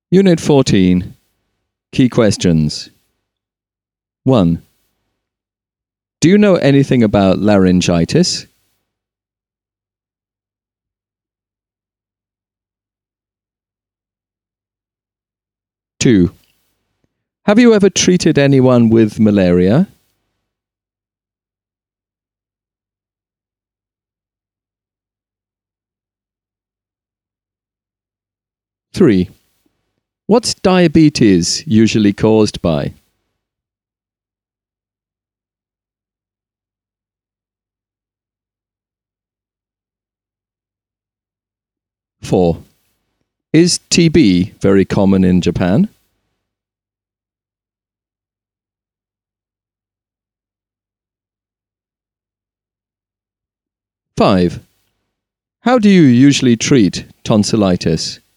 Unit 14. Key questions. 1. Do you know anything about laryngitis? 2. Have you ever treated anyone with malaria? 3. What's diabetes usually caused by? 4. Is TB very common in Japan? 5. How do you usually treat tonsillitis?